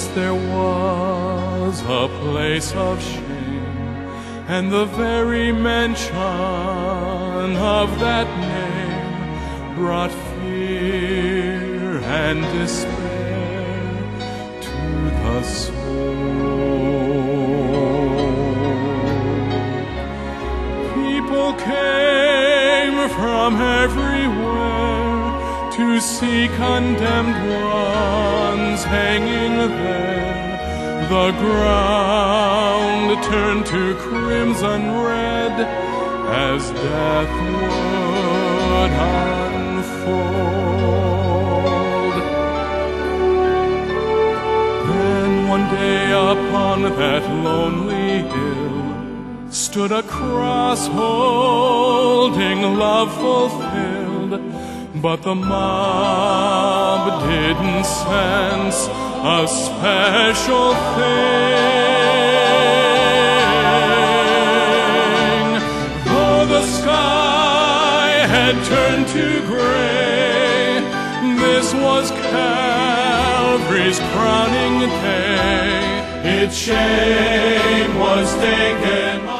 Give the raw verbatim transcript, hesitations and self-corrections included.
Once there was a place of shame, and the very mention of that name brought fear and despair to the soul. People came from everywhere to see condemned ones hanging there. The ground turned to crimson red as death would unfold. Then one day upon that lonely hill stood a cross holding love fulfilled, but the mob didn't sense a special thing. Though the sky had turned to gray, this was Calvary's crowning day. Its shame was taken